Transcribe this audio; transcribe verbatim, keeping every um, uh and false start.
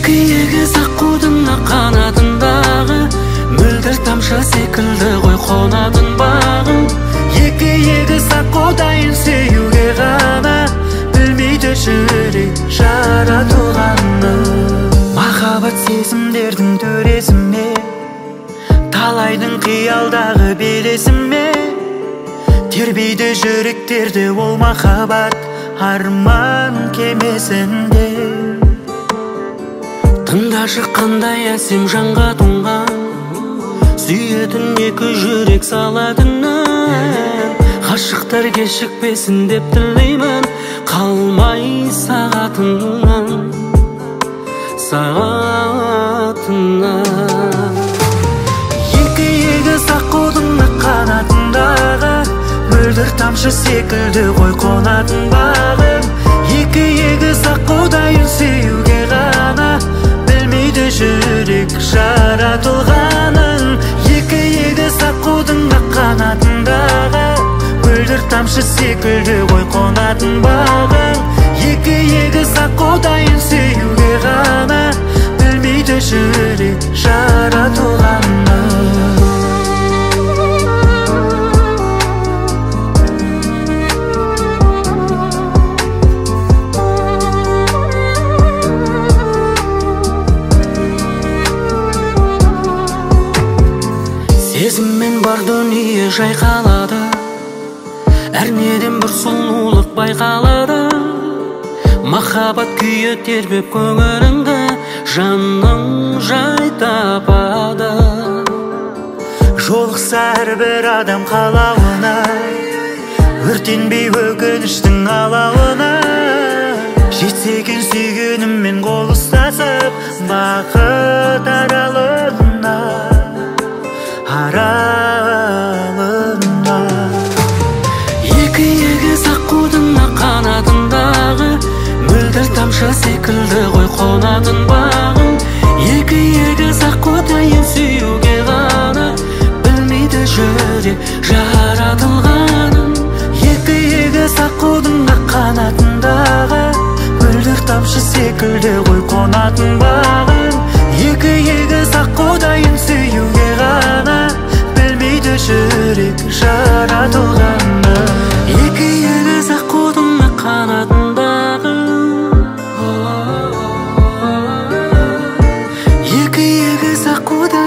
Екі егіз аққудың қанатындағы мөлдір тамшы секілді ғой қонатын бағым. Екі егіз аққудайын сүюге ғана білмейді жүрек жаратылғанды. Махаббат сезімдердің төресіме, талайдың қиялдағы белесіме тербейді жүректерді ол махаббат арман кемесінде. Тыңдашы қандай әсем жанға тұнған, сүйетін екі жүрек салатынын. Ғашықтар кешікпесін деп тілеймін, қалмай сағатынан, сағатынан. Екі егіз аққудың қанатындағы мөлдір тамшы секілді ғой қонатын бағым. Екі егіз аққудайын сүюге ғана білмейді жүрек жаратылғанын. Екі егіз аққудың қанатындағы мөлдір тамшы секілді ғой қонатын бағым. Екі егіз аққудайын сүюге ғана білмейді жүрек жаратылғанын. Сезіммен бар дүние жайқалады, әрнеден бір сұлулық байқалады. Махаббат күйі тербеп көңіліңді, жаның жай тапады. Жолықса әрбір адам қалауына, өртенбей өкініштің алауына. Жетсе екен сүйгеніммен қол ұстасып, бақыт аралығына, аралығына. Екі егіз аққудың қанатындағы мөлдір тамшы секілді ғой қонатын бағым. Екі егіз аққудайын сүюге ғана білмейді жүрек жаратылғанын. Екі егіз аққудың қанатындағы мөлдір тамшы секілді ғой қонатын бағым. Екі егіз аққудайын сүюге ғана білмейді жүрек жаратылғанын. Екі егіз аққудың қанатындағы, екі егіз аққудайын